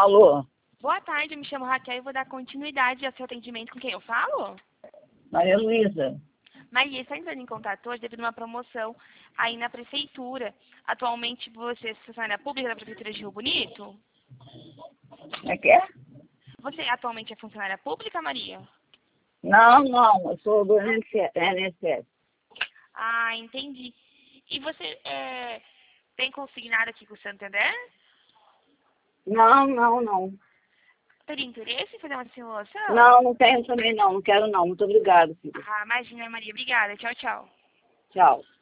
Alô, Boa tarde, eu me chamo Raquel e vou dar continuidade ao seu atendimento. Com quem eu falo? Maria Luísa. Maria, está entrando em contato hoje devido a uma promoção aí na prefeitura. Atualmente você é funcionária pública da prefeitura de Rio Bonito? Como é que é? Você atualmente é funcionária pública, Maria? Não, eu sou do NSS. Ah, entendi. E você tem consignado aqui com o Santander? Não. Teria interesse em fazer uma simulação? Não tenho também não quero não. Muito obrigada, filho. Ah, imagina, Maria. Obrigada. Tchau, tchau. Tchau.